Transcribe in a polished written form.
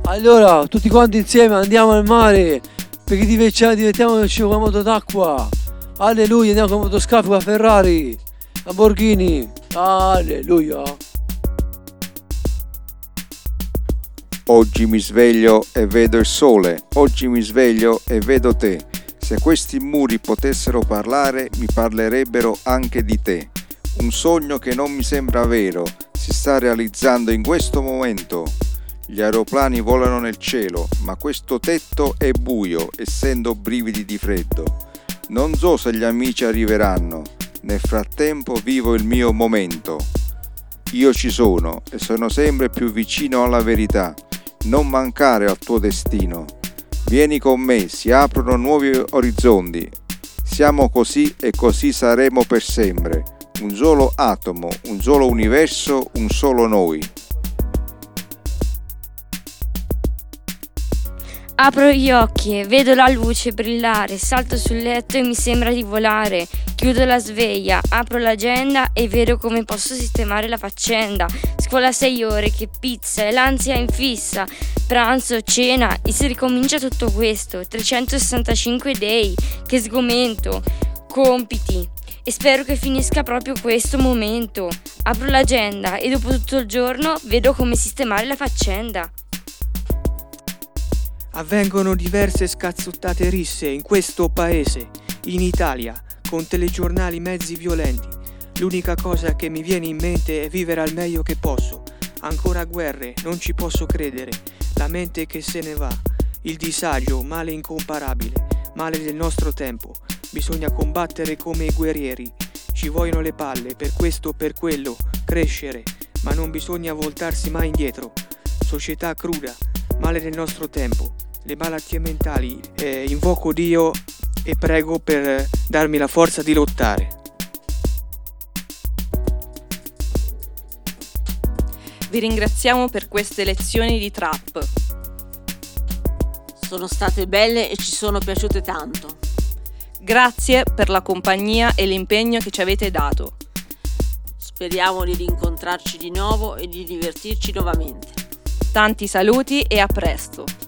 Allora, tutti quanti insieme andiamo al mare, perché divertiamo con la moto d'acqua. Alleluia, andiamo con motoscafo, con la Ferrari, Lamborghini. Alleluia. Oggi mi sveglio e vedo il sole, oggi mi sveglio e vedo te. Se questi muri potessero parlare, mi parlerebbero anche di te. Un sogno che non mi sembra vero, si sta realizzando in questo momento. Gli aeroplani volano nel cielo, ma questo tetto è buio, essendo brividi di freddo. Non so se gli amici arriveranno, nel frattempo vivo il mio momento. Io ci sono e sono sempre più vicino alla verità. Non mancare al tuo destino. Vieni con me, si aprono nuovi orizzonti. Siamo così e così saremo per sempre. Un solo atomo, un solo universo, un solo noi. Apro gli occhi e vedo la luce brillare, salto sul letto e mi sembra di volare. Chiudo la sveglia, apro l'agenda e vedo come posso sistemare la faccenda. Scuola 6 ore, che pizza, e l'ansia in fissa. Pranzo, cena, e si ricomincia tutto questo. 365 day, che sgomento. Compiti. E spero che finisca proprio questo momento. Apro l'agenda e dopo tutto il giorno vedo come sistemare la faccenda. Avvengono diverse scazzottate risse in questo paese, in Italia, con telegiornali mezzi violenti. L'unica cosa che mi viene in mente è vivere al meglio che posso. Ancora guerre, non ci posso credere. La mente che se ne va. Il disagio, male incomparabile, male del nostro tempo. Bisogna combattere come i guerrieri. Ci vogliono le palle, per questo o per quello, crescere, ma non bisogna voltarsi mai indietro. Società cruda, male del nostro tempo. Le malattie mentali, invoco Dio e prego per darmi la forza di lottare. Vi ringraziamo per queste lezioni di trap. Sono state belle e ci sono piaciute tanto. Grazie per la compagnia e l'impegno che ci avete dato. Speriamo di rincontrarci di nuovo e di divertirci nuovamente. Tanti saluti e a presto.